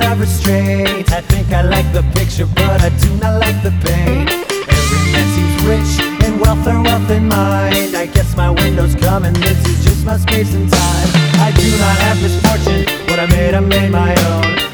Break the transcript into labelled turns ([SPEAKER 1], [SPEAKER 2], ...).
[SPEAKER 1] have restraint. I think I like the picture, but I do not like the paint. Every man seems rich in wealth or wealth in mind. I guess my window's coming, this is just my space and time. I do not have misfortune, what I made my own.